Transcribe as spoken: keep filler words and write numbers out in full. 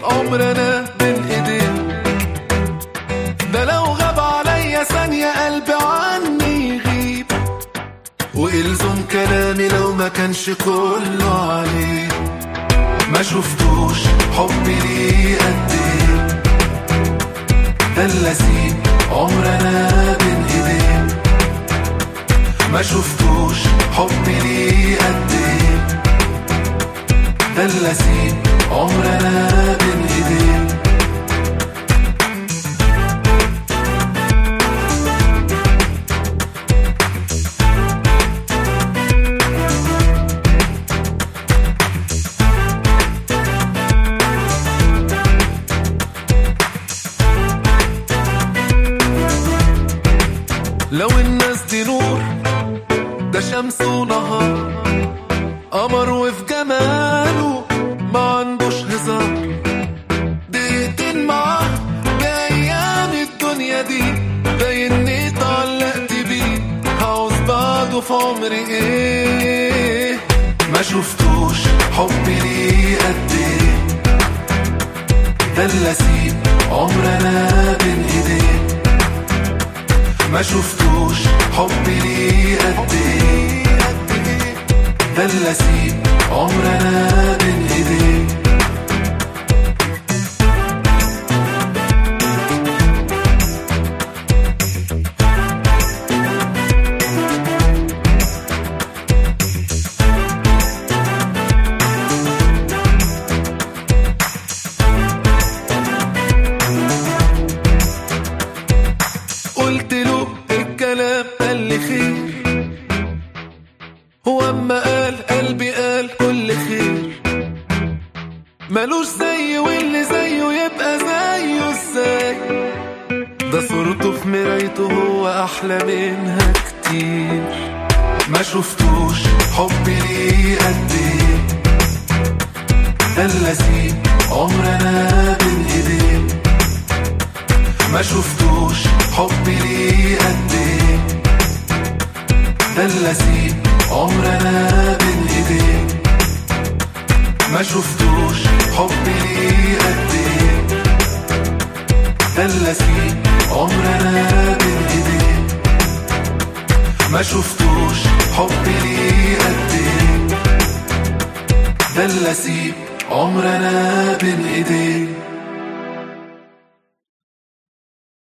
عمرنا بين ايدين. ده لو غاب عليا ثانية قلبي عني يغيب، وإلزم كلامي لو ما كانش كله عليه. ما شفتوش حبي ليه قد ايه، ده اللذيذ عمرنا بين ايدين. ما شفتوش حبي ليه قد ايه، ده اللذيذ عمرنا بين ايدين. لو الناس دي نور، ده شمس ونهار، قمر وفي جماله ما عندوش هزار. دقيقتين معاه بأيام الدنيا دي، باينني اتعلقت بيه، هعوز بعده في عمري ايه. ما شفتوش حبي ليه قد ايه، ده اللذيذ عمرنا بين ايدين. ما شفتوش حبي ليه قد ايه، ده اللذيذ عمرنا بين ايدين. قلت له الكلام قال لي خير، هو اما قال قلبي قال كل خير. ملوش زي واللي زيه يبقى زيه ازاي، ده صورته في مرايته هو احلى منها كتير. ما شفتوش حبي ليه قد ايه، ده اللذيذ عمرنا بين ايدين. ما شفتوش حبي ليه قد ايه، ده اللذيذ عمرنا بين ايدين. ما شفتوش حبي ليه قد ايه، ده اللذيذ عمرنا بين ايدين. ما شفتوش حبي ليه قد ايه، ده اللذيذ عمرنا بين ايدين.